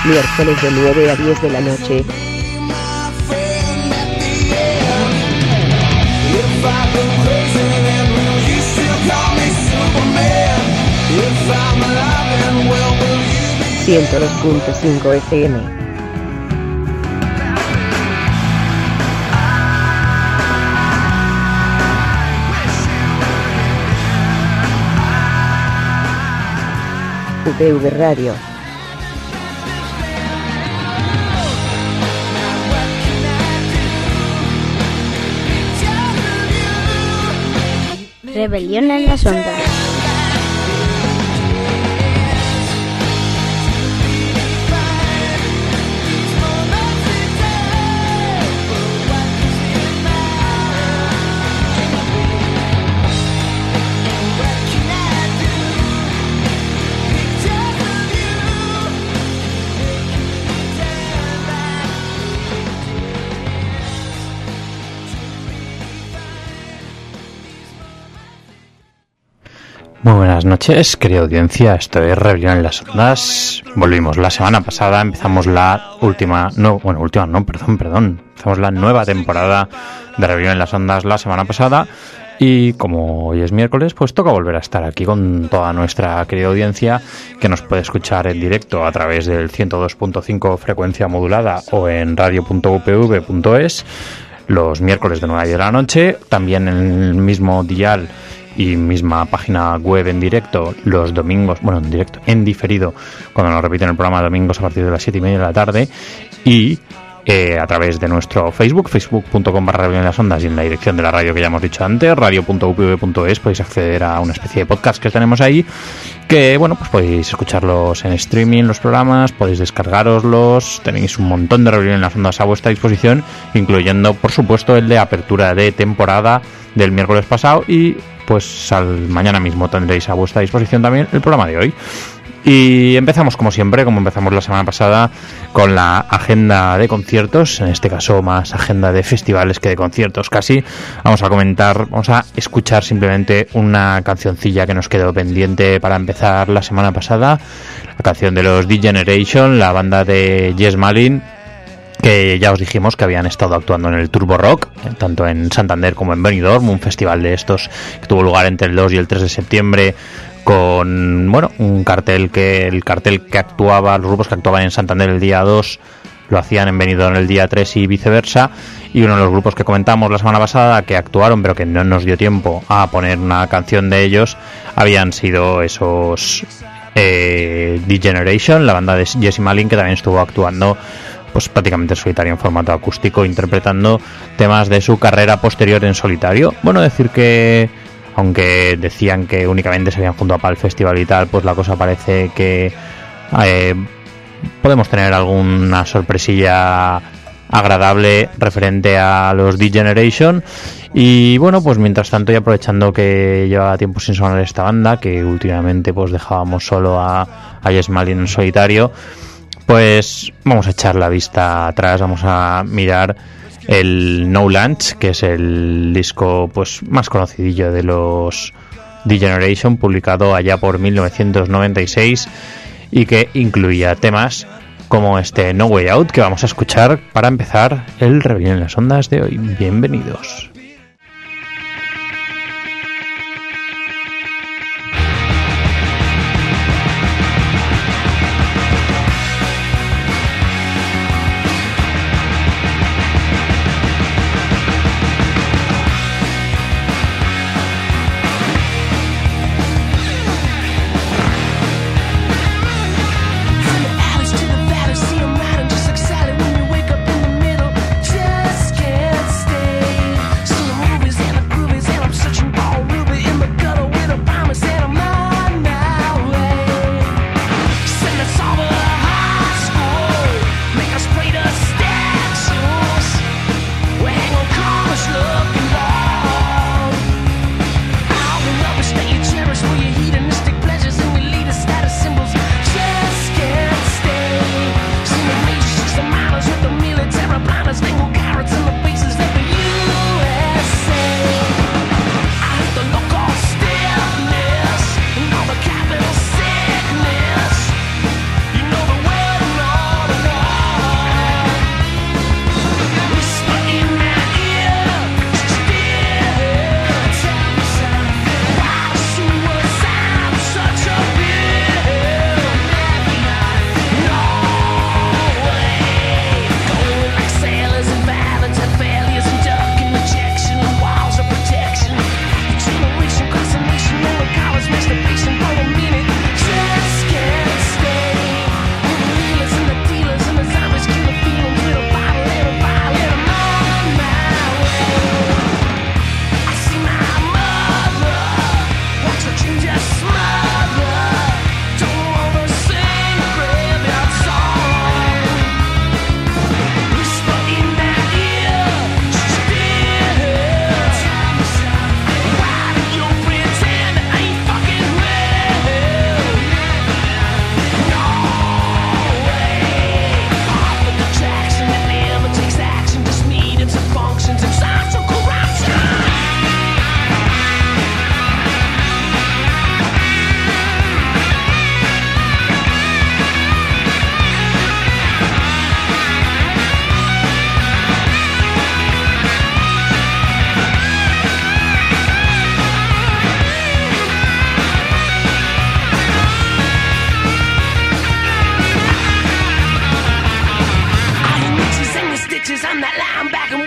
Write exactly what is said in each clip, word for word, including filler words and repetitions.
miércoles de nueve a diez de la noche. ciento dos punto cinco F M. U P V Radio. Rebelión en las ondas. Muy buenas noches, querida audiencia, esto es Rebelión en las Ondas. Volvimos la semana pasada, empezamos la última, no, bueno, última no, perdón, perdón, empezamos la nueva temporada de Rebelión en las Ondas la semana pasada y como hoy es miércoles, pues toca volver a estar aquí con toda nuestra querida audiencia que nos puede escuchar en directo a través del ciento dos punto cinco frecuencia modulada o en radio punto u p v punto es los miércoles de nueve a diez de la noche, también en el mismo dial y misma página web en directo los domingos, bueno, en directo, en diferido, cuando nos repiten el programa domingos a partir de las siete y media de la tarde, y eh, a través de nuestro Facebook, facebook punto com barra Rebelión en las Ondas, y en la dirección de la radio que ya hemos dicho antes, radio punto u p v punto es, podéis acceder a una especie de podcast que tenemos ahí, que bueno, pues podéis escucharlos en streaming, los programas, podéis descargaroslos, tenéis un montón de Rebelión en las Ondas a vuestra disposición, incluyendo, por supuesto, el de apertura de temporada del miércoles pasado, y pues al mañana mismo tendréis a vuestra disposición también el programa de hoy. Y empezamos como siempre, como empezamos la semana pasada, con la agenda de conciertos, en este caso más agenda de festivales que de conciertos casi. Vamos a comentar, vamos a escuchar simplemente una cancioncilla que nos quedó pendiente para empezar la semana pasada, la canción de los D-Generation, la banda de Jess Malin, que ya os dijimos que habían estado actuando en el Turbo Rock, tanto en Santander como en Benidorm, un festival de estos que tuvo lugar entre el dos y el tres de septiembre, con bueno un cartel que el cartel que actuaba, los grupos que actuaban en Santander el día dos lo hacían en Benidorm el día tres y viceversa, y uno de los grupos que comentamos la semana pasada que actuaron pero que no nos dio tiempo a poner una canción de ellos habían sido esos eh, D-Generation, la banda de Jesse Malin, que también estuvo actuando pues prácticamente solitario en formato acústico, interpretando temas de su carrera posterior en solitario. Bueno, decir que aunque decían que únicamente se habían juntado para el festival y tal, pues la cosa parece que eh, podemos tener alguna sorpresilla agradable referente a los D-Generation. Y bueno, pues mientras tanto, y aprovechando que llevaba tiempo sin sonar esta banda, que últimamente pues dejábamos solo a, a Jess Malin en solitario, pues vamos a echar la vista atrás, vamos a mirar el No Lunch, que es el disco pues más conocidillo de los D-Generation, publicado allá por mil novecientos noventa y seis, y que incluía temas como este No Way Out, que vamos a escuchar para empezar el Rebelión en las Ondas de hoy. Bienvenidos. Just can't stay.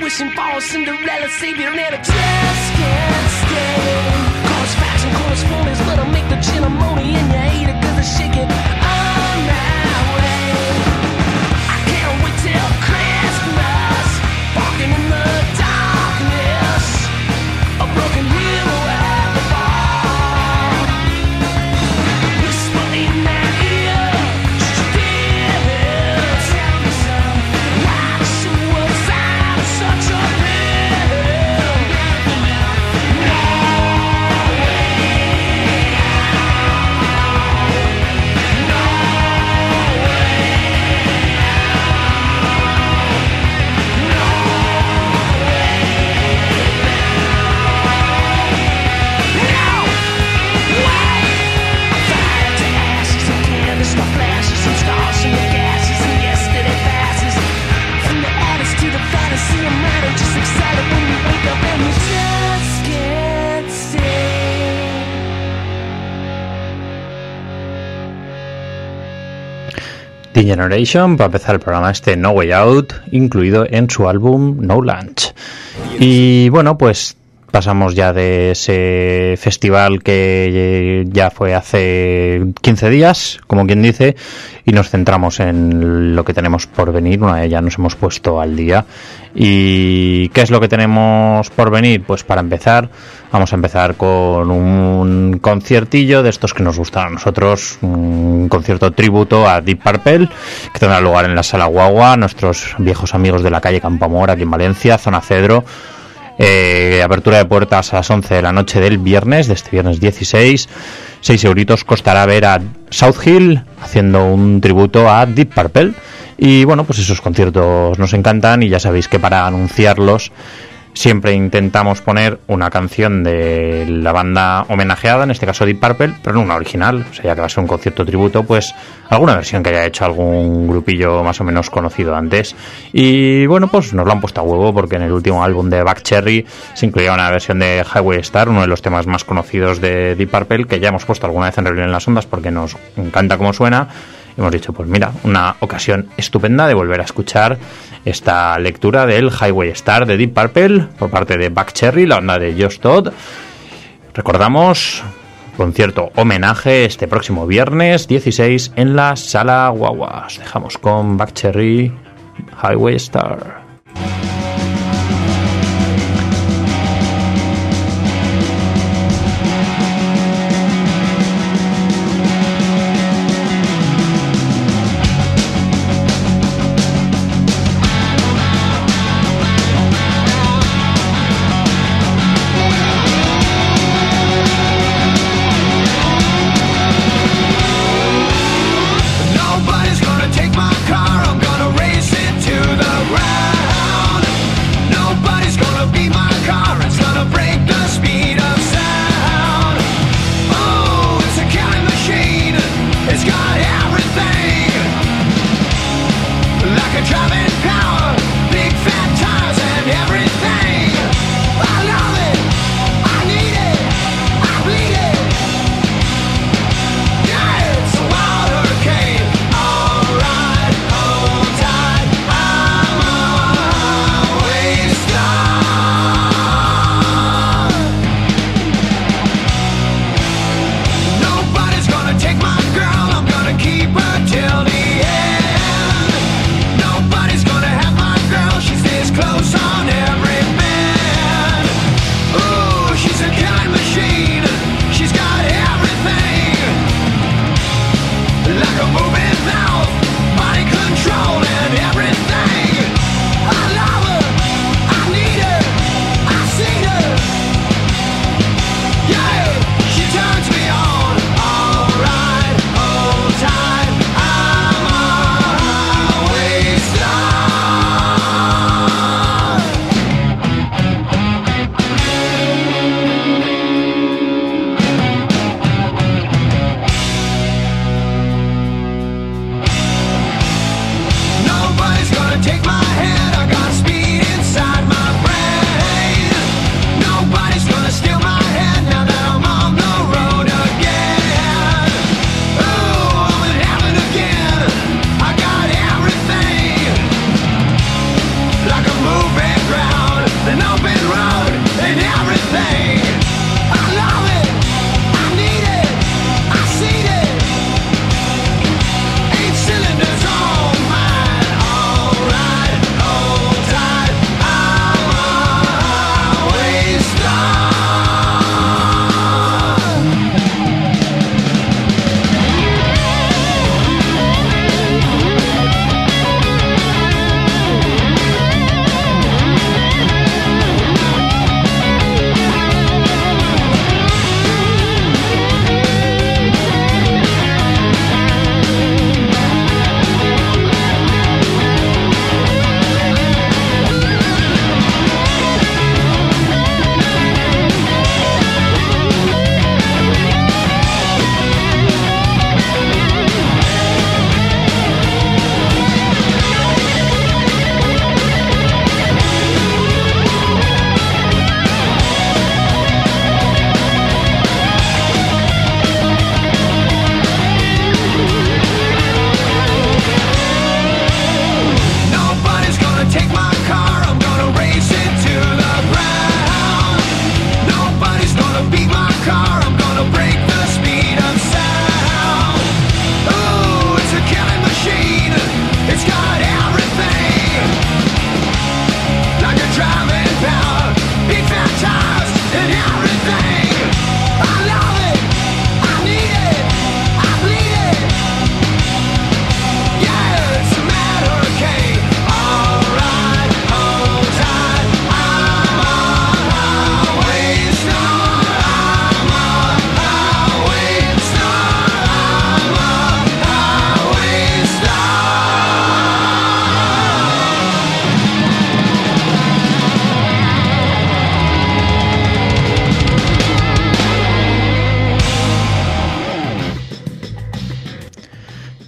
wishing for a Cinderella savior and I just can't stay. Cause fashion calls for me, let her make the gin ammonia and you hate it cause I shake it on my way. I can't wait till Christmas, walking in the darkness, a broken hero at the bar. Whisper in my ear, still tell me so. Why the suicide is such a thrill? No way out. No The Generation, para empezar el programa este No Way Out, incluido en su álbum No Lunch. Y bueno, pues pasamos ya de ese festival que ya fue hace quince días, como quien dice, y nos centramos en lo que tenemos por venir. Una vez ya nos hemos puesto al día. ¿Y qué es lo que tenemos por venir? Pues para empezar, vamos a empezar con un conciertillo de estos que nos gustan a nosotros, un concierto tributo a Deep Purple, que tendrá lugar en la Sala Guagua, nuestros viejos amigos de la calle Campoamor, aquí en Valencia, zona Cedro. Eh, apertura de puertas a las once de la noche del viernes, de este viernes dieciséis. seis euritos costará ver a South Hill haciendo un tributo a Deep Purple. Y bueno, pues esos conciertos nos encantan y ya sabéis que para anunciarlos siempre intentamos poner una canción de la banda homenajeada, en este caso Deep Purple, pero no una original. O sea, ya que va a ser un concierto tributo, pues alguna versión que haya hecho algún grupillo más o menos conocido antes. Y bueno, pues nos lo han puesto a huevo porque en el último álbum de Buckcherry se incluía una versión de Highway Star, uno de los temas más conocidos de Deep Purple, que ya hemos puesto alguna vez en Rebelión en las Ondas porque nos encanta cómo suena. Hemos dicho, pues mira, una ocasión estupenda de volver a escuchar esta lectura del Highway Star de Deep Purple por parte de Buckcherry, la banda de Josh Todd. Recordamos, concierto homenaje este próximo viernes dieciséis en la Sala Guagua. Os dejamos con Buckcherry, Highway Star. Nobody's gonna take my car, I'm gonna race it to the ground.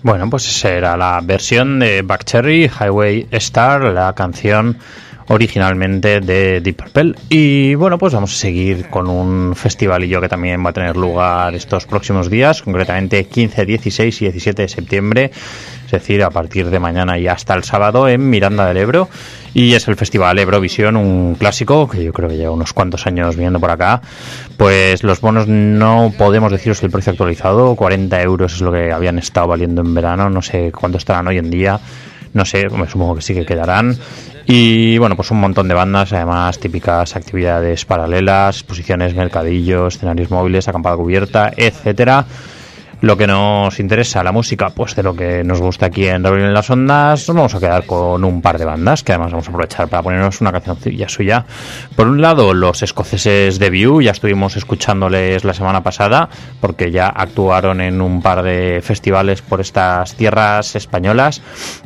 Bueno, pues esa era la versión de Buckcherry, Highway Star, la canción originalmente de Deep Purple. Y bueno, pues vamos a seguir con un festivalillo que también va a tener lugar estos próximos días, concretamente quince, dieciséis y diecisiete de septiembre, es decir, a partir de mañana y hasta el sábado en Miranda del Ebro. Y es el Festival Eurovisión, un clásico que yo creo que lleva unos cuantos años viniendo por acá. Pues los bonos no podemos deciros el precio actualizado, cuarenta euros es lo que habían estado valiendo en verano, no sé cuánto estarán hoy en día, no sé, me supongo que sí que quedarán. Y bueno, pues un montón de bandas, además típicas actividades paralelas, exposiciones, mercadillos, escenarios móviles, acampada cubierta, etcétera. Lo que nos interesa, la música, pues de lo que nos gusta aquí en Rebelión en las Ondas, nos vamos a quedar con un par de bandas que además vamos a aprovechar para ponernos una cancioncilla suya. Por un lado, los escoceses de View, ya estuvimos escuchándoles la semana pasada porque ya actuaron en un par de festivales por estas tierras españolas.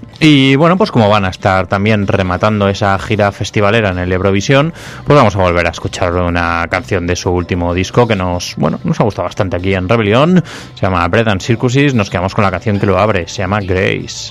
Y bueno, pues como van a estar también rematando esa gira festivalera en el Eurovisión, pues vamos a volver a escuchar una canción de su último disco que nos, bueno, nos ha gustado bastante aquí en Rebelión. Se llama Bread and Circuses. Nos quedamos con la canción que lo abre, se llama Grace.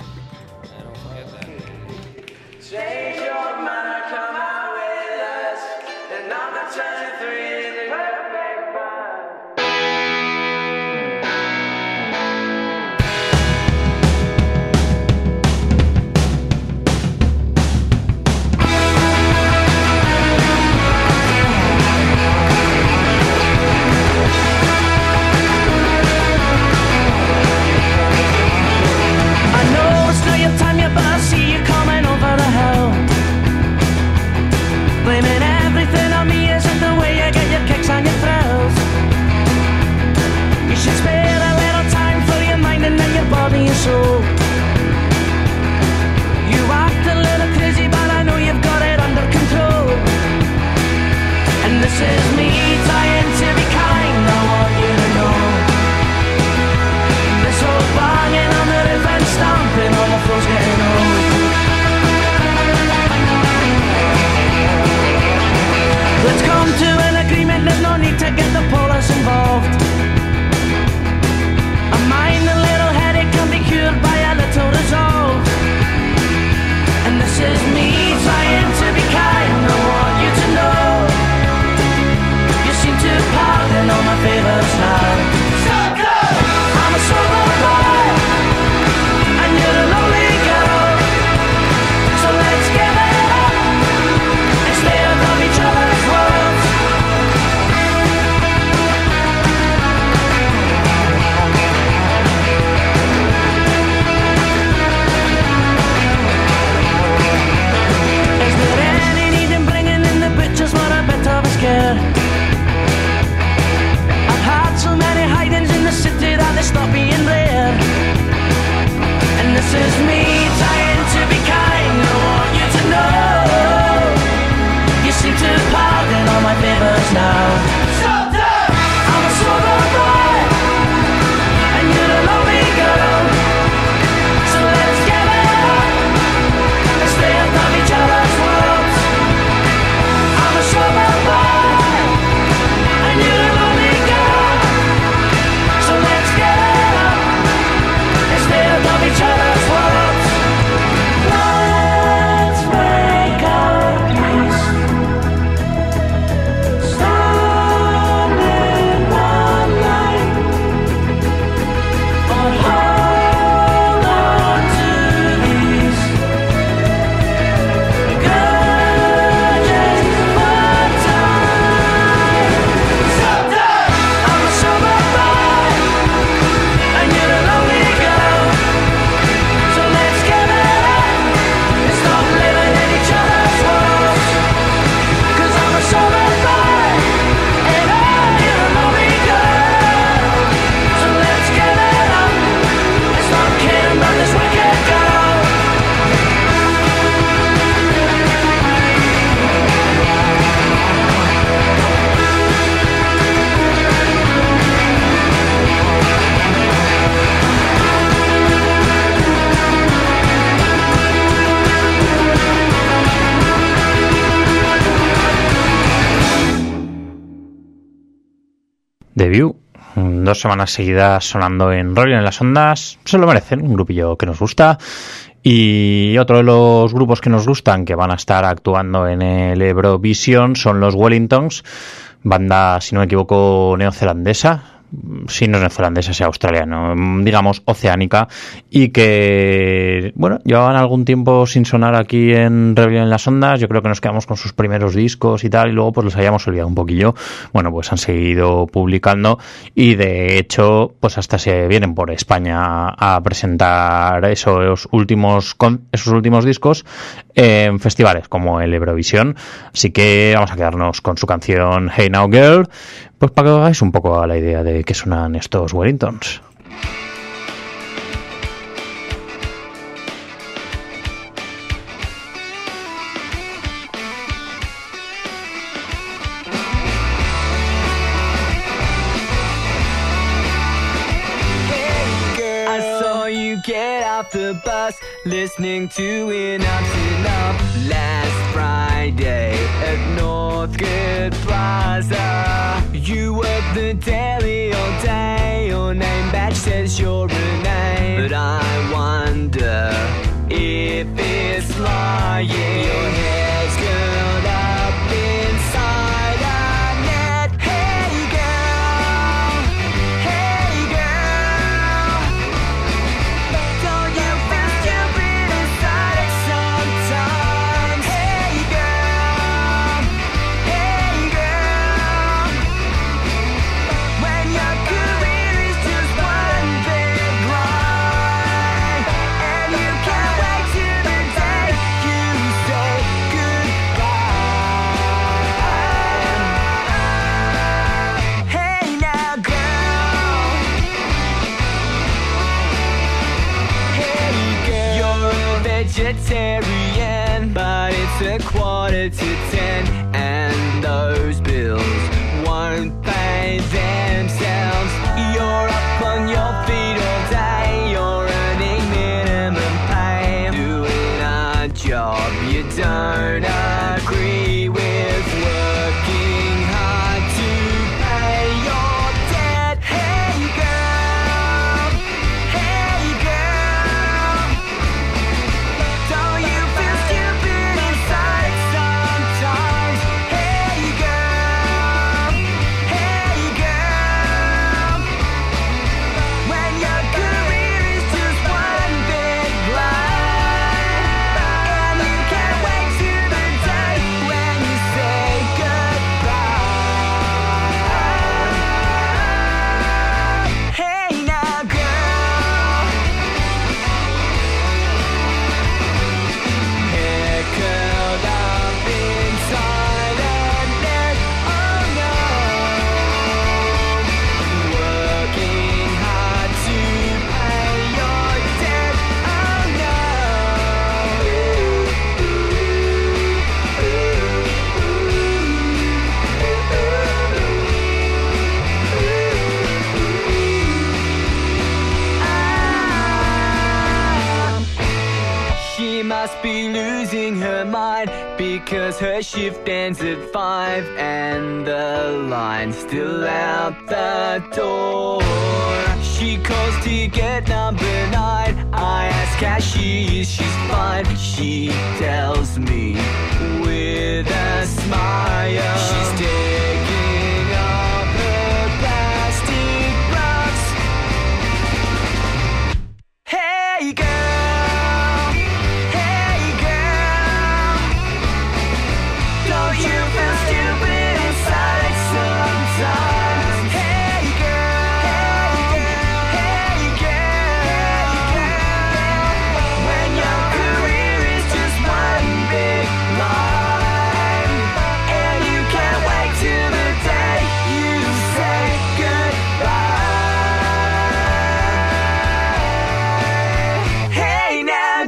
The View, dos semanas seguidas sonando en Rolling en las Ondas. Se lo merecen, un grupillo que nos gusta. Y otro de los grupos que nos gustan, que van a estar actuando en el Eurovision, son los Wellingtons, banda, si no me equivoco, neozelandesa. Si no es neozelandesa, es australiano, digamos oceánica, y que, bueno, llevaban algún tiempo sin sonar aquí en Rebelión en las Ondas. Yo creo que nos quedamos con sus primeros discos y tal, y luego pues los habíamos olvidado un poquillo. Bueno, pues han seguido publicando y de hecho pues hasta se vienen por España a presentar esos últimos con esos últimos discos en festivales como el Eurovisión. Así que vamos a quedarnos con su canción Hey Now Girl, pues para que os hagáis un poco a la idea de qué suenan estos Wellingtons. Get off the bus, listening to It Up, It Up last Friday at Northgate Plaza. You work the daily all day, your name badge says you're a name, but I wonder if it's lying. Your head's curled up inside a net. Hey girl, hey girl, don't you feel stupid inside it sometimes? Hey girl, hey girl, when your career is just one big lie, and you can't wait till the day you say goodbye. Hey now girl, hey girl, you're a vegetarian, but it's a quarter to ten, and those bills won't pay themselves. You're up on your feet all day, you're earning minimum pay, doing a job you don't agree with, working hard to pay your debt. Hey girl, hey girl, don't you feel stupid inside sometimes? Hey girl, hey girl, when your career is just one big lie, and you can't wait till the day when you say goodbye. Hey now girl, hair curled up inside a net, oh no, working hard to pay your debt, oh no. She must be losing her mind because her shift ends at five and the line's still out the door. She calls ticket number nine. I ask how she is, she's fine. She tells me with a smile she's taking off her plastic gloves. Hey girl, hey girl, don't you feel stupid inside sometimes? Hey girl, hey girl, when your career is just one big lie, and you can't wait till the day you say goodbye. Hey now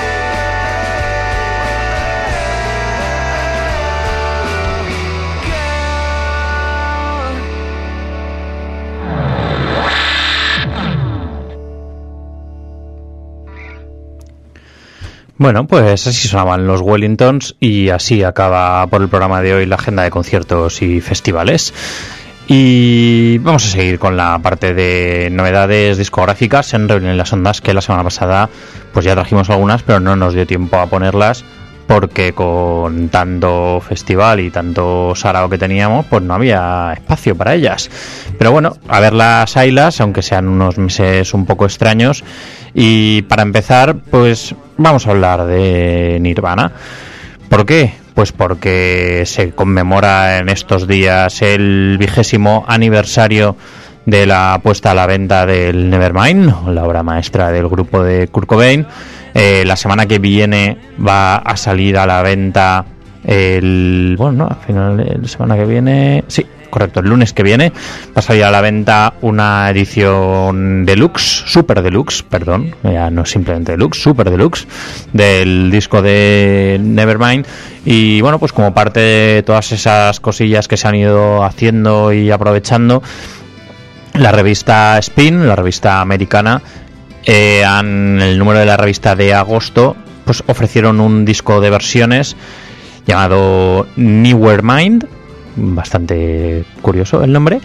Bueno, pues así sonaban los Wellingtons y así acaba por el programa de hoy la agenda de conciertos y festivales. Y vamos a seguir con la parte de novedades discográficas en Rebelión en las Ondas, que la semana pasada pues ya trajimos algunas, pero no nos dio tiempo a ponerlas porque con tanto festival y tanto sarao que teníamos, pues no había espacio para ellas. Pero bueno, a ver las haylas, aunque sean unos meses un poco extraños. Y para empezar, pues vamos a hablar de Nirvana. ¿Por qué? Pues porque se conmemora en estos días el vigésimo aniversario de la puesta a la venta del Nevermind, la obra maestra del grupo de Kurt Cobain. Eh, la semana que viene va a salir a la venta el... Bueno, no, al final de la semana que viene... Sí, correcto, el lunes que viene va a salir a la venta una edición deluxe, super deluxe, perdón, ya no simplemente deluxe, super deluxe, del disco de Nevermind. Y bueno, pues como parte de todas esas cosillas que se han ido haciendo y aprovechando, la revista Spin, la revista americana, eh, han, el número de la revista de agosto, pues ofrecieron un disco de versiones llamado Nevermind, bastante curioso el nombre,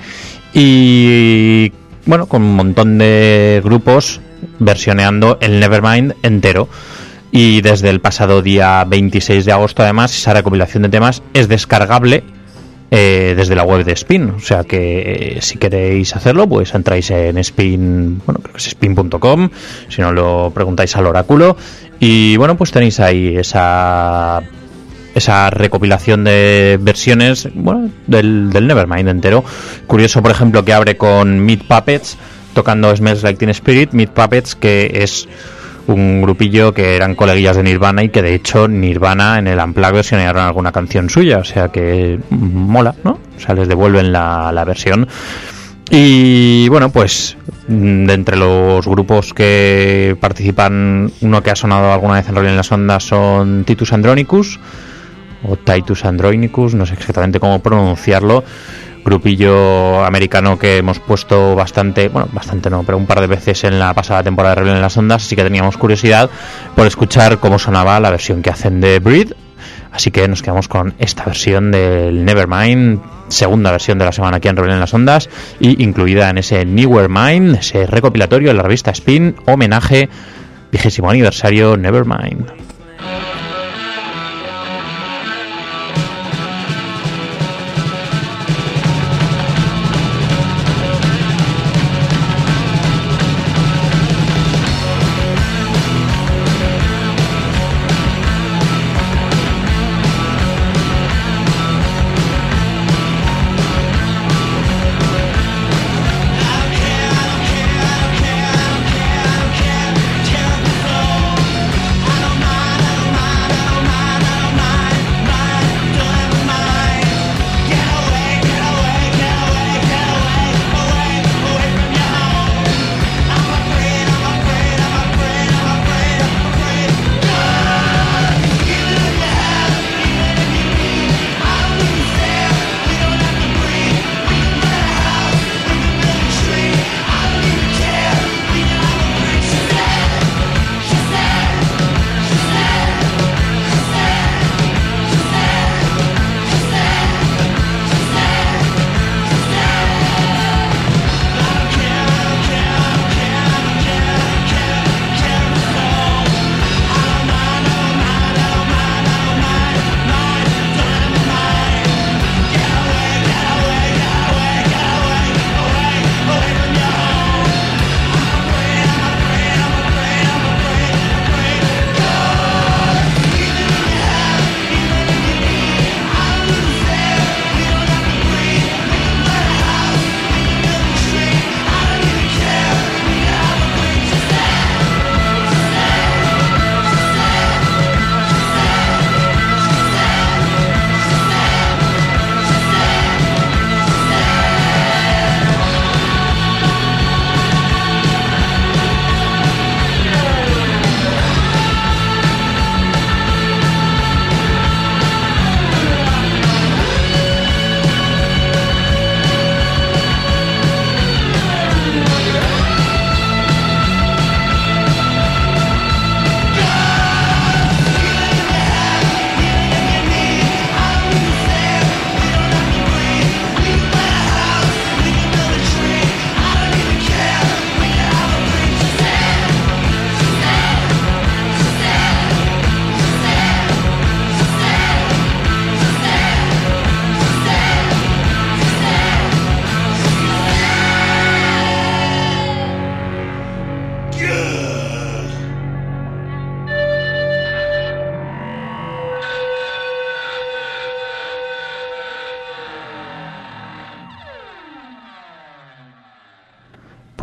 y bueno, con un montón de grupos versioneando el Nevermind entero. Y desde el pasado día veintiséis de agosto, además, esa recopilación de temas es descargable eh, desde la web de Spin. O sea que eh, si queréis hacerlo, pues entráis en Spin, bueno, creo que es spin punto com, si no lo preguntáis al oráculo. Y bueno, pues tenéis ahí esa esa recopilación de versiones, bueno, del, del Nevermind entero. Curioso, por ejemplo, que abre con Meat Puppets tocando Smells Like Teen Spirit. Meat Puppets, que es un grupillo que eran coleguillas de Nirvana y que de hecho Nirvana en el Unplugged versionaron alguna canción suya, o sea que mola, ¿no? O sea, les devuelven la, la versión. Y bueno, pues de entre los grupos que participan, uno que ha sonado alguna vez en Rebelión en las Ondas son Titus Andronicus o Titus Andronicus, no sé exactamente cómo pronunciarlo, grupillo americano que hemos puesto bastante, bueno, bastante no, pero un par de veces en la pasada temporada de Rebelión en las Ondas, así que teníamos curiosidad por escuchar cómo sonaba la versión que hacen de Breed, así que nos quedamos con esta versión del Nevermind, segunda versión de la semana aquí en Rebelión en las Ondas, y incluida en ese Nevermind, ese recopilatorio de la revista Spin, homenaje vigésimo aniversario Nevermind. I don't mind.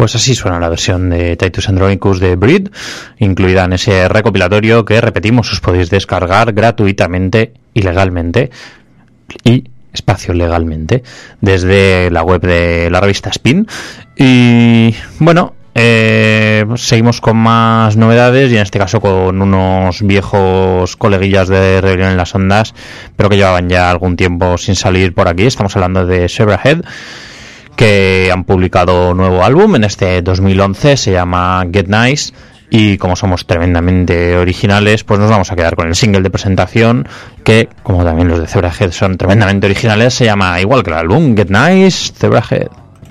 Pues así suena la versión de Titus Andronicus de Breed, incluida en ese recopilatorio que, repetimos, os podéis descargar gratuitamente y legalmente, y espacio legalmente, desde la web de la revista Spin. Y bueno, eh, seguimos con más novedades, y en este caso con unos viejos coleguillas de Rebelión en las Ondas, pero que llevaban ya algún tiempo sin salir por aquí. Estamos hablando de Zebrahead, que han publicado nuevo álbum en este dos mil once, se llama Get Nice, y como somos tremendamente originales, pues nos vamos a quedar con el single de presentación, que, como también los de Zebrahead son tremendamente originales, se llama igual que el álbum, Get Nice, Zebrahead.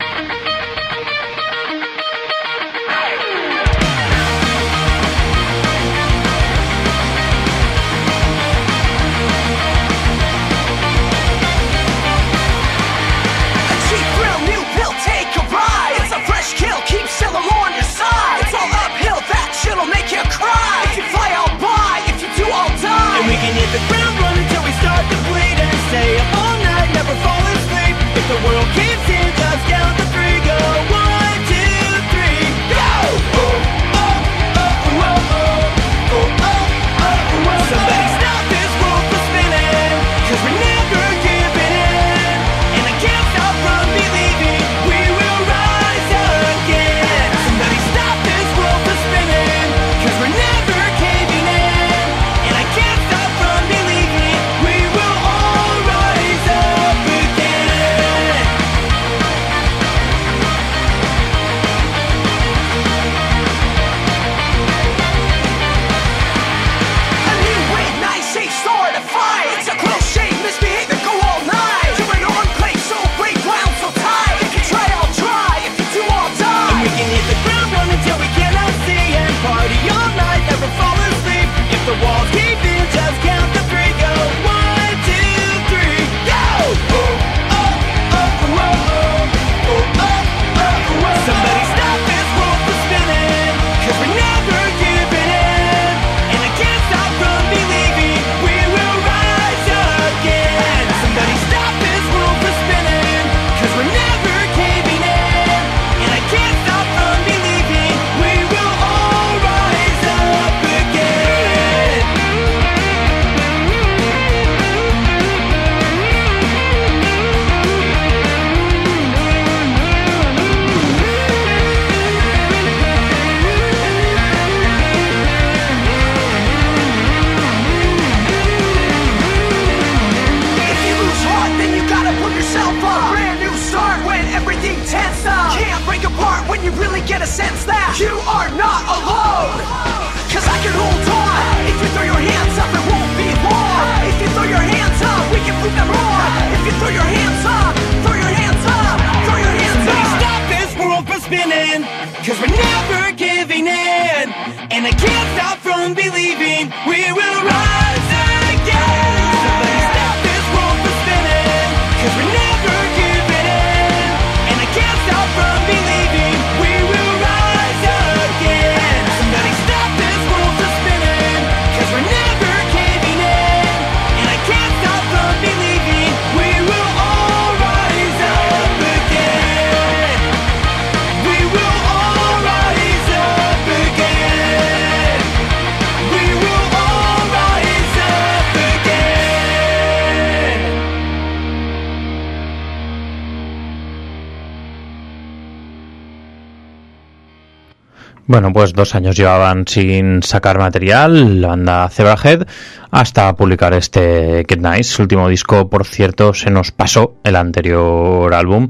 Bueno, pues dos años llevaban sin sacar material la banda Zebrahead, hasta publicar este Get Nice. Su último disco, por cierto, se nos pasó el anterior álbum,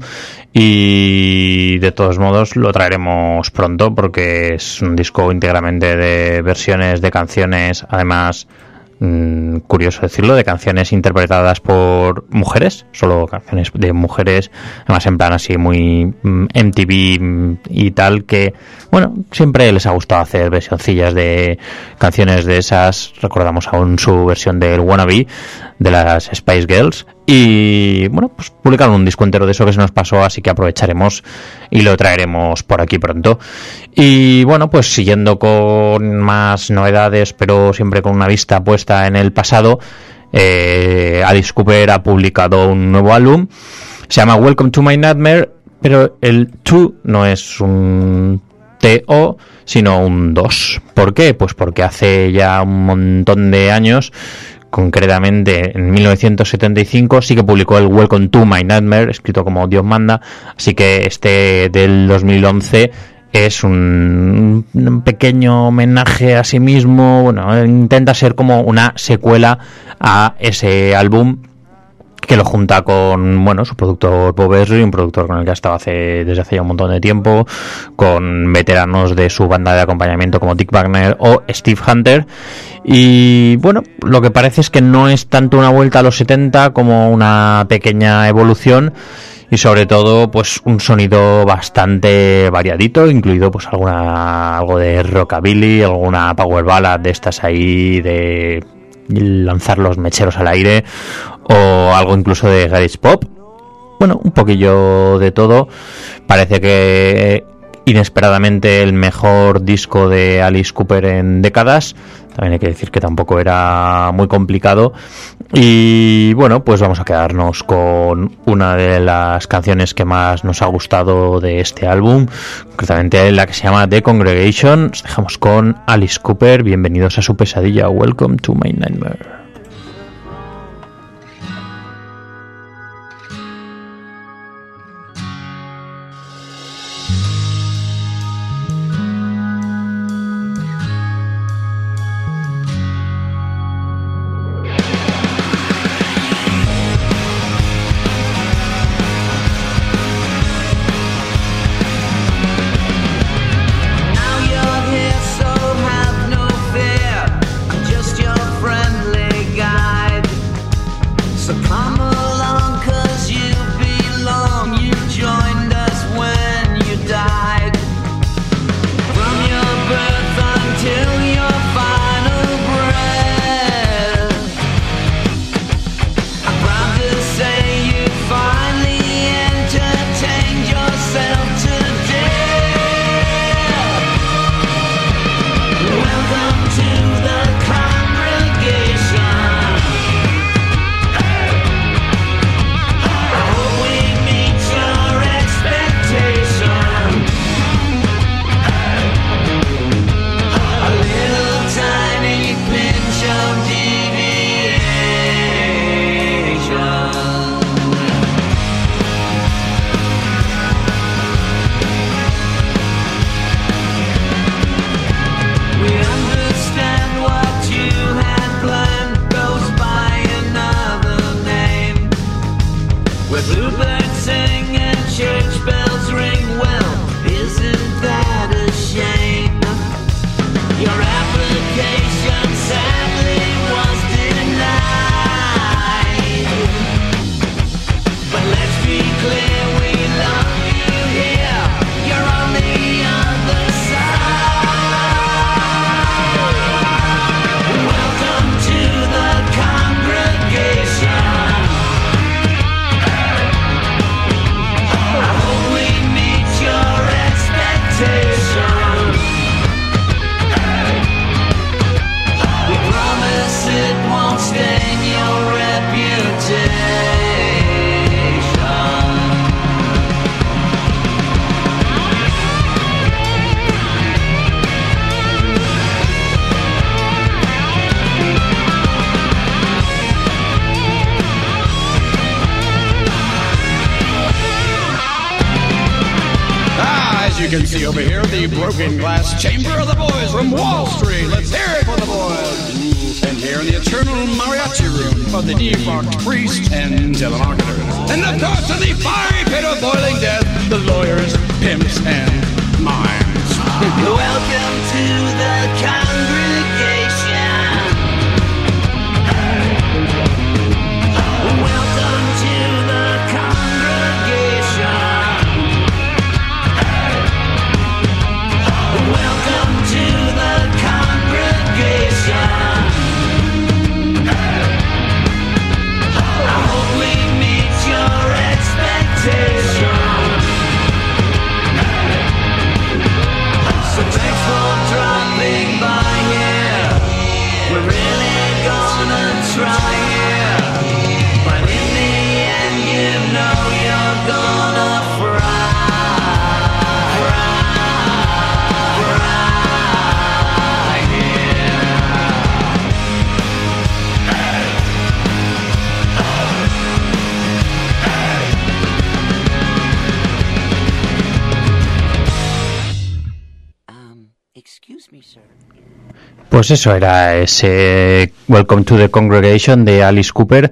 y de todos modos lo traeremos pronto, porque es un disco íntegramente de versiones de canciones, además mmm, curioso decirlo, de canciones interpretadas por mujeres, solo canciones de mujeres, además en plan así muy mmm, M T V mmm, y tal, que bueno, siempre les ha gustado hacer versioncillas de canciones de esas. Recordamos aún su versión del Wannabe de las Spice Girls, y bueno, pues publicaron un disco entero de eso que se nos pasó, así que aprovecharemos y lo traeremos por aquí pronto. Y bueno, pues siguiendo con más novedades, pero siempre con una vista puesta en el pasado, eh, Alice Cooper ha publicado un nuevo álbum, se llama Welcome to My Nightmare, pero el two no es un T O, sino un dos. ¿Por qué? Pues porque hace ya un montón de años, concretamente en mil novecientos setenta y cinco, sí que publicó el Welcome to My Nightmare, escrito como Dios manda, así que este del dos mil once es un, un pequeño homenaje a sí mismo. Bueno, intenta ser como una secuela a ese álbum, que lo junta con, bueno, su productor Bob Ezrin, un productor con el que ha estado hace, desde hace ya un montón de tiempo, con veteranos de su banda de acompañamiento como Dick Wagner o Steve Hunter. Y bueno, lo que parece es que no es tanto una vuelta a los setenta como una pequeña evolución, y sobre todo pues un sonido bastante variadito, incluido pues alguna algo de rockabilly, alguna power ballad de estas ahí de lanzar los mecheros al aire, o algo incluso de garage pop. Bueno, un poquillo de todo. Parece que inesperadamente el mejor disco de Alice Cooper en décadas. También hay que decir que tampoco era muy complicado. Y bueno, pues vamos a quedarnos con una de las canciones que más nos ha gustado de este álbum, concretamente la que se llama The Congregation. Nos dejamos con Alice Cooper. Bienvenidos a su pesadilla. Welcome to my nightmare. You can see over here the broken glass chamber of the boys from Wall Street. Let's hear it for the boys. And here in the eternal mariachi room of the defunct priest and telemarketers. And of course in the fiery pit of boiling death, the lawyers, pimps, and mimes. Welcome to the congregation. Welcome to the congregation. Welcome to the congregation. I hope we meet your expectations. So thanks for dropping by here. Pues eso era ese Welcome to the Congregation de Alice Cooper,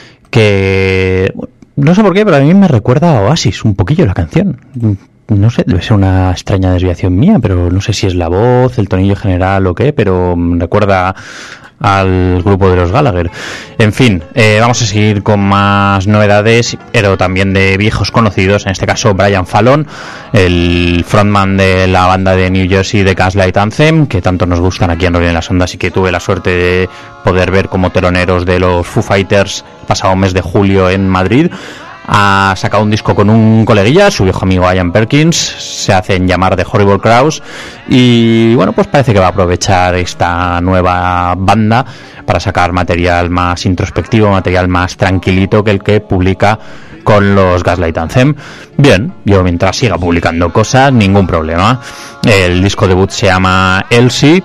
que no sé por qué, pero a mí me recuerda a Oasis un poquillo la canción. No sé, debe ser una extraña desviación mía, pero no sé si es la voz, el tonillo general o qué, pero me recuerda al grupo de los Gallagher. En fin, eh, vamos a seguir con más novedades, pero también de viejos conocidos, en este caso Brian Fallon, el frontman de la banda de New Jersey de Gaslight Anthem, que tanto nos gustan aquí en Rolling en las Ondas, y que tuve la suerte de poder ver como teloneros de los Foo Fighters pasado mes de julio en Madrid. Ha sacado un disco con un coleguilla, su viejo amigo Ian Perkins, se hacen llamar The Horrible Crowds, y bueno, pues parece que va a aprovechar esta nueva banda para sacar material más introspectivo, material más tranquilito que el que publica con los Gaslight Anthem. Bien, yo mientras siga publicando cosas, ningún problema. El disco debut se llama Elsie,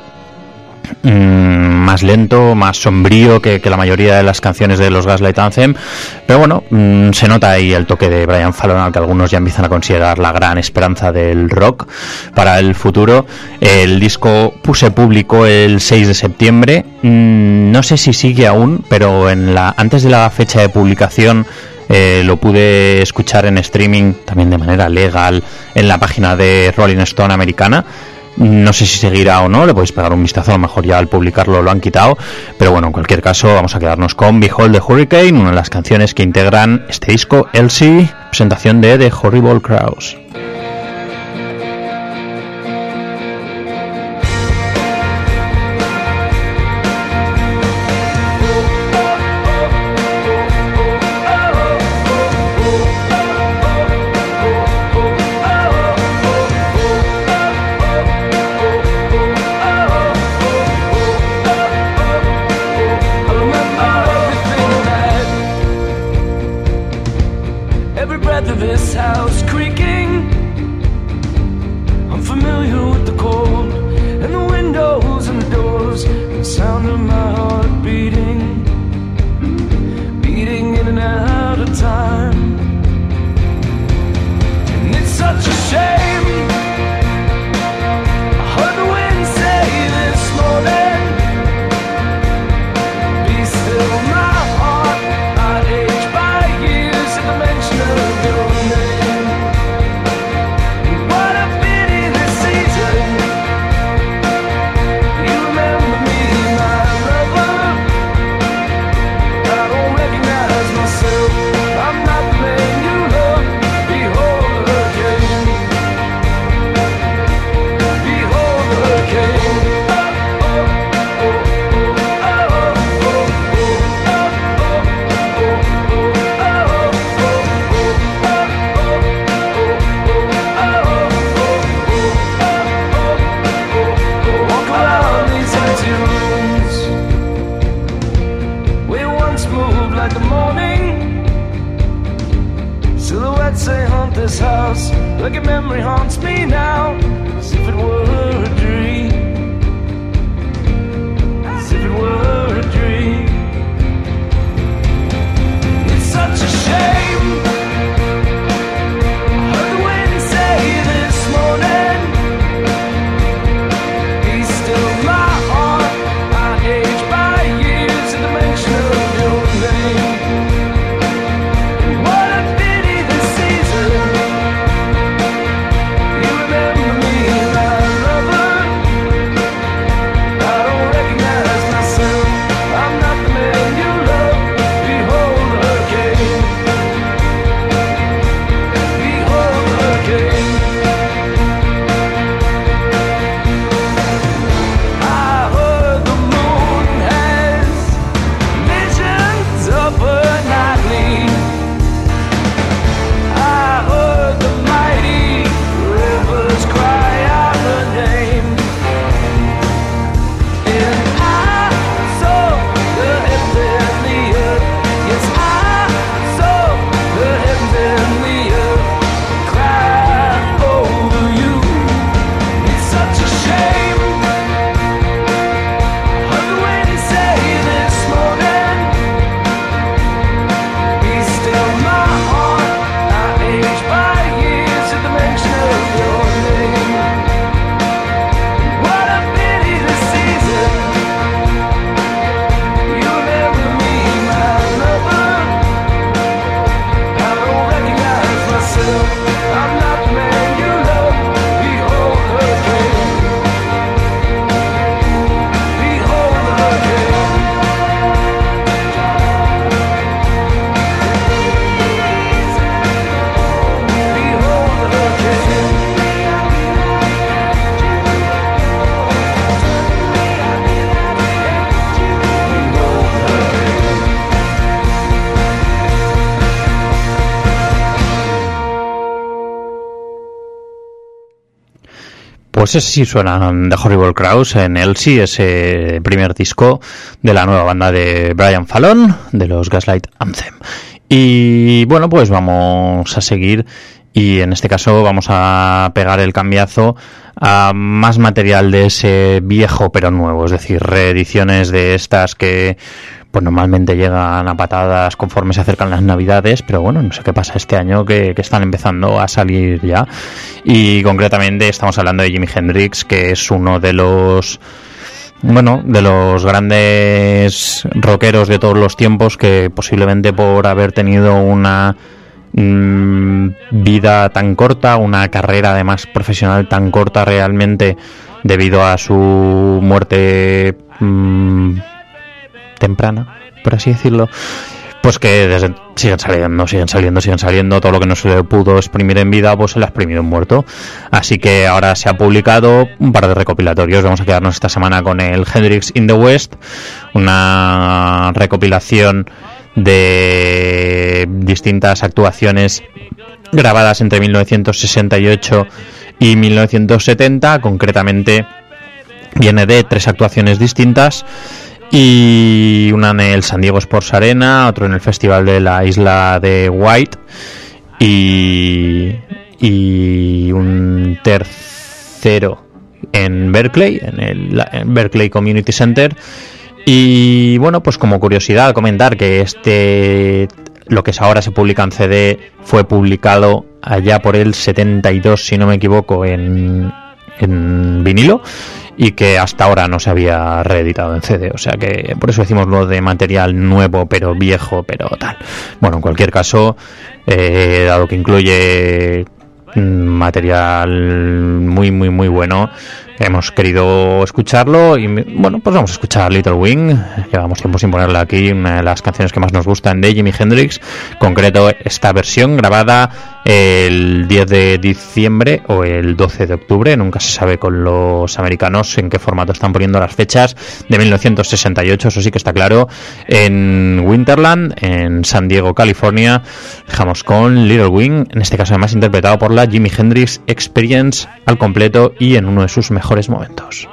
Mm, más lento, más sombrío que, que la mayoría de las canciones de los Gaslight Anthem, pero bueno, mm, se nota ahí el toque de Brian Fallon, al que algunos ya empiezan a considerar la gran esperanza del rock para el futuro. El disco se publicó el seis de septiembre, mm, no sé si sigue aún, pero en la antes de la fecha de publicación Eh, lo pude escuchar en streaming también de manera legal en la página de Rolling Stone americana. No sé si seguirá o no, le podéis pegar un vistazo, a lo mejor ya al publicarlo lo han quitado, pero bueno, en cualquier caso vamos a quedarnos con Behold the Hurricane, una de las canciones que integran este disco, Elsie, presentación de The Horrible Crowds. Remember me, my lover. Pues ese sí suenan The Horrible Crows en Elsie, ese primer disco de la nueva banda de Brian Fallon, de los Gaslight Anthem. Y bueno, pues vamos a seguir y en este caso vamos a pegar el cambiazo a más material de ese viejo pero nuevo, es decir, reediciones de estas que pues normalmente llegan a patadas conforme se acercan las navidades, pero bueno, no sé qué pasa este año que, que están empezando a salir ya. Y concretamente estamos hablando de Jimi Hendrix, que es uno de los bueno, de los grandes rockeros de todos los tiempos, que posiblemente por haber tenido una mmm, vida tan corta, una carrera además profesional tan corta realmente, debido a su muerte mmm, temprana, por así decirlo, pues que desde, siguen saliendo, siguen saliendo, siguen saliendo. Todo lo que no se le pudo exprimir en vida, pues se le ha exprimido en muerto. Así que ahora se ha publicado un par de recopilatorios. Vamos a quedarnos esta semana con el Hendrix in the West, una recopilación de distintas actuaciones grabadas entre mil novecientos sesenta y ocho y mil novecientos setenta. Concretamente viene de tres actuaciones distintas, y una en el San Diego Sports Arena, otro en el Festival de la Isla de White y, y un tercero en Berkeley, en el en Berkeley Community Center. Y bueno, pues como curiosidad comentar que este, lo que ahora se publica en C D, fue publicado allá por el setenta y dos, si no me equivoco, en, en vinilo, y que hasta ahora no se había reeditado en C D, o sea que por eso decimos lo de material nuevo pero viejo pero tal. Bueno, en cualquier caso, eh, dado que incluye material muy muy muy bueno, hemos querido escucharlo y bueno, pues vamos a escuchar Little Wing. Llevamos tiempo sin ponerla aquí, una de las canciones que más nos gustan de Jimi Hendrix, concreto esta versión grabada el diez de diciembre o el doce de octubre, nunca se sabe con los americanos en qué formato están poniendo las fechas, de mil novecientos sesenta y ocho, eso sí que está claro, en Winterland, en San Diego, California. Dejamos con Little Wing, en este caso además interpretado por la Jimi Hendrix Experience al completo y en uno de sus mejores momentos.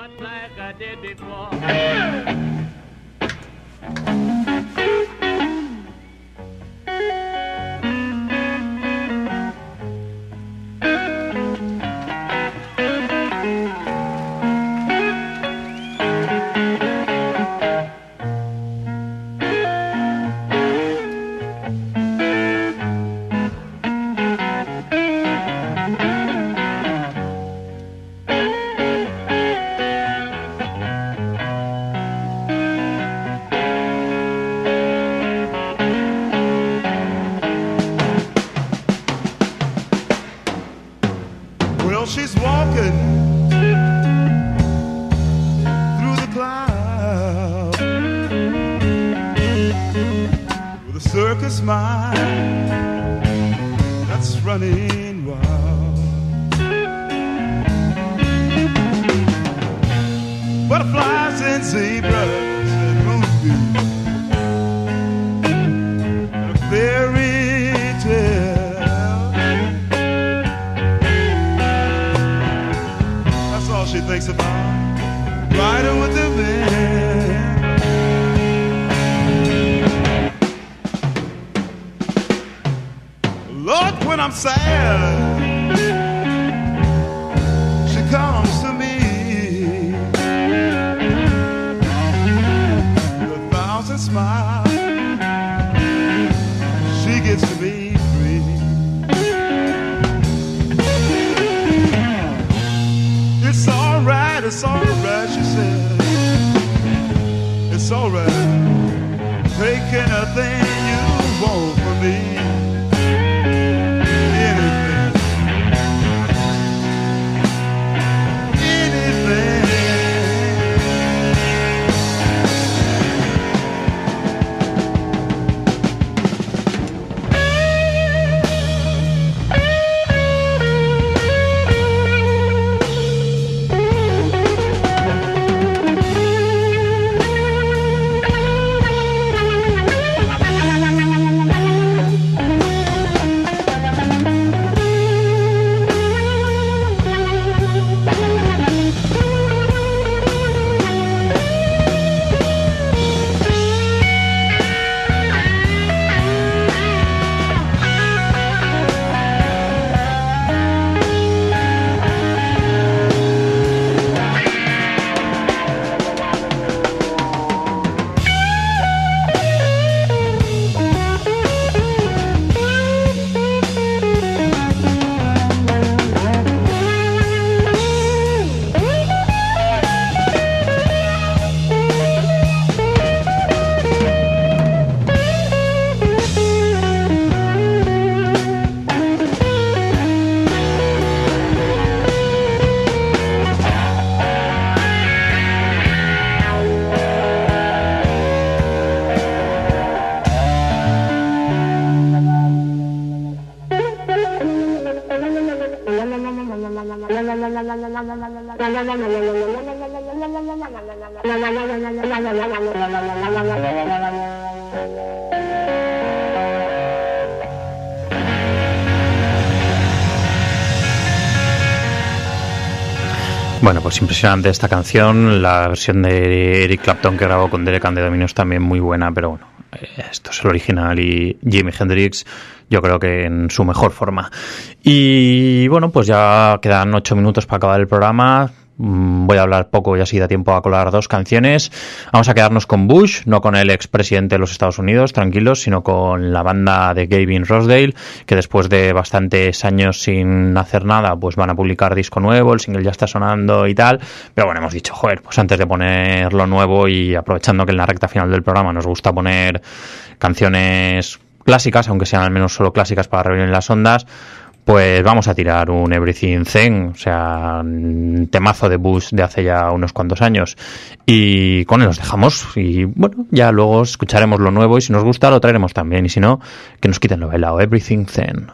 Bueno, pues impresionante esta canción. La versión de Eric Clapton que grabó con Derek and the Dominos también muy buena, pero bueno, esto es el original y Jimi Hendrix yo creo que en su mejor forma. Y bueno, pues ya quedan ocho minutos para acabar el programa. Voy a hablar poco y así da tiempo a colar dos canciones. Vamos a quedarnos con Bush, no con el expresidente de los Estados Unidos, tranquilos, sino con la banda de Gavin Rossdale, que después de bastantes años sin hacer nada, pues van a publicar disco nuevo, el single ya está sonando y tal. Pero bueno, hemos dicho, joder, pues antes de poner lo nuevo y aprovechando que en la recta final del programa nos gusta poner canciones clásicas, aunque sean al menos solo clásicas para revivir en las ondas, pues vamos a tirar un Everything Zen, o sea, un temazo de Bush de hace ya unos cuantos años. Y con él los dejamos y bueno, ya luego escucharemos lo nuevo y si nos gusta lo traeremos también y si no, que nos quiten lo bailado. Everything Zen.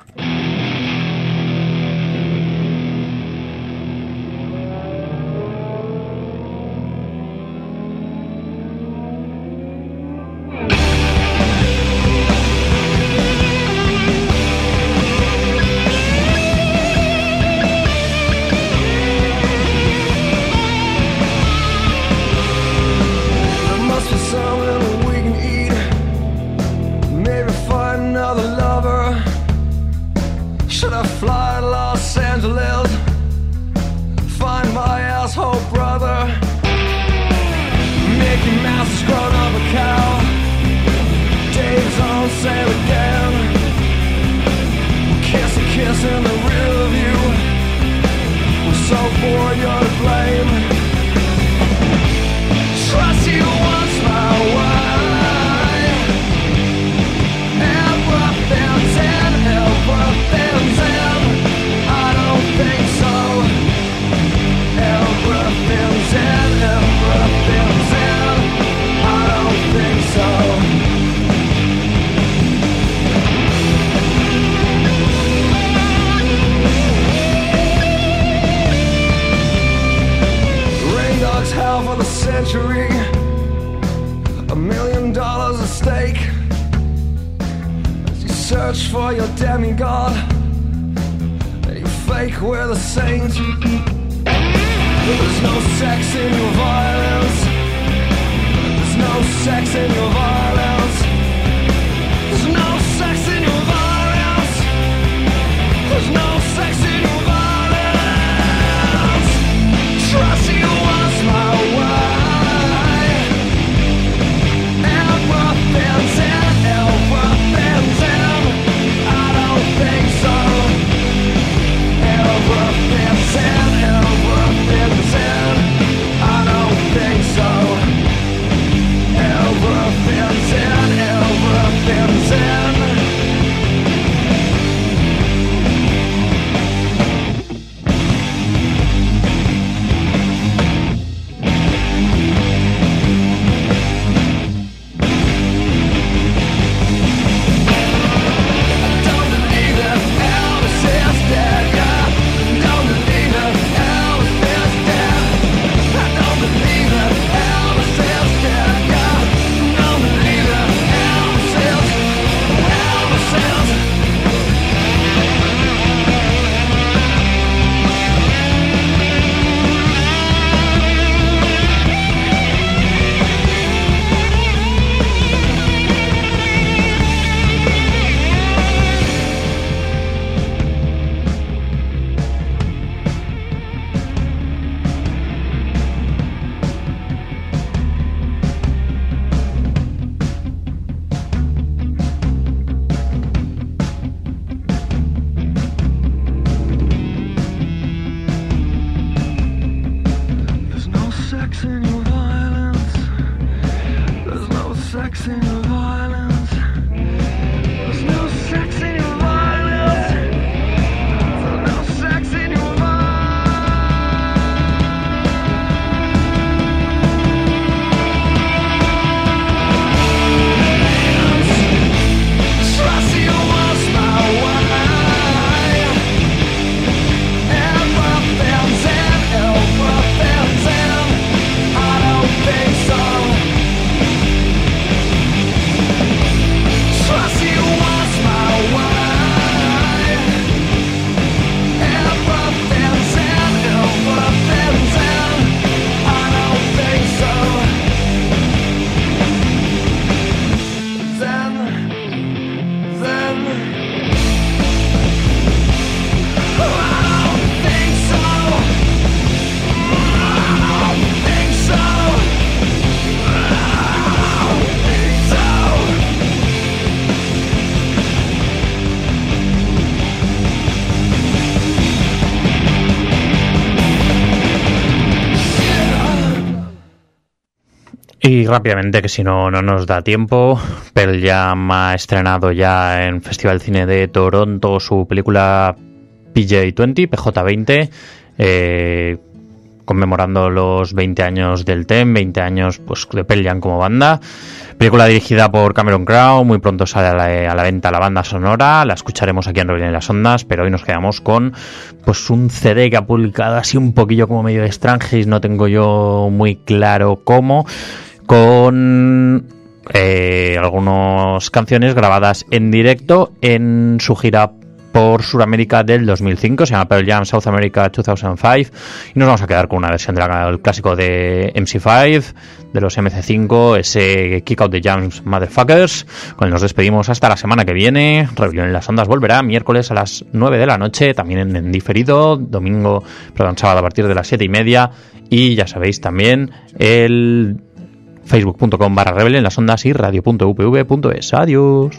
Y rápidamente, que si no, no nos da tiempo, Pearl Jam ha estrenado ya en Festival de Cine de Toronto su película P J veinte, P J veinte, eh, conmemorando los veinte años del T E M, veinte años pues de Pearl Jam como banda. Película dirigida por Cameron Crowe, muy pronto sale a la, a la venta la banda sonora, la escucharemos aquí en Rebelión en las Ondas, pero hoy nos quedamos con pues un C D que ha publicado así un poquillo como medio de Strange, no tengo yo muy claro cómo, con eh, algunas canciones grabadas en directo en su gira por Sudamérica del dos mil cinco, se llama Pearl Jam South America dos mil cinco, y nos vamos a quedar con una versión del clásico de M C cinco, de los M C cinco, ese Kick Out the Jams Motherfuckers, con el nos despedimos hasta la semana que viene. Rebelión en las Ondas volverá miércoles a las nueve de la noche, también en, en diferido, domingo, perdón, sábado a partir de las siete y media, y ya sabéis también el facebook.com barra Rebelión en las Ondas y radio punto u p v punto es. Adiós.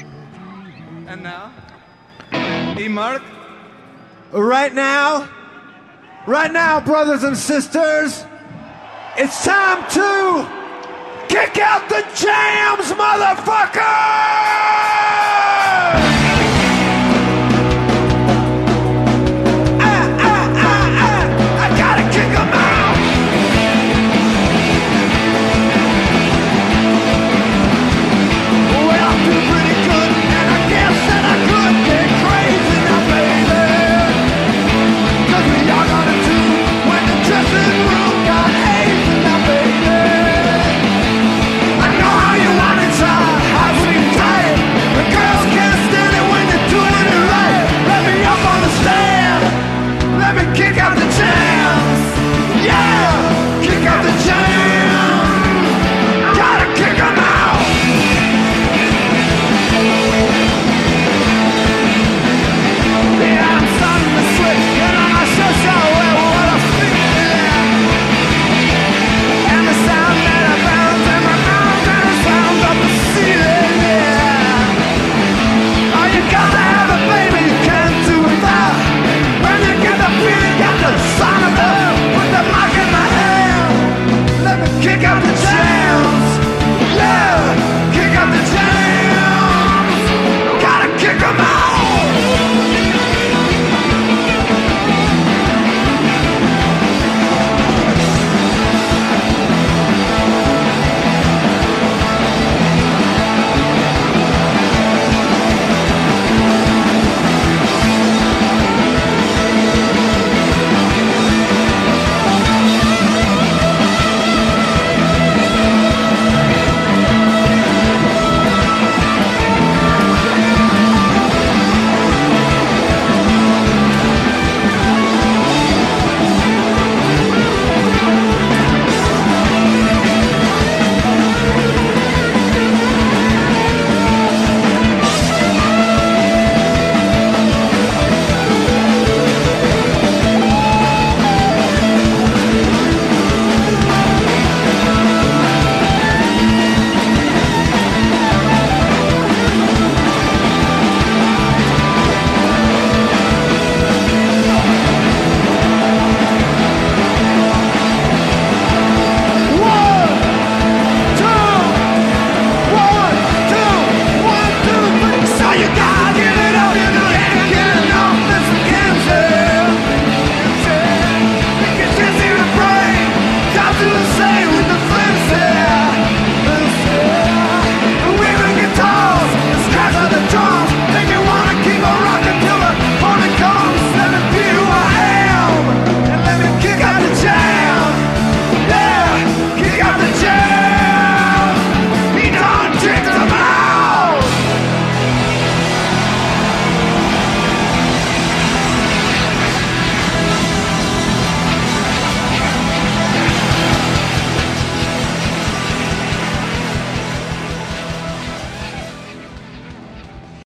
E. Mark, right now, right now, brothers and sisters, it's time to kick out the jams, motherfucker!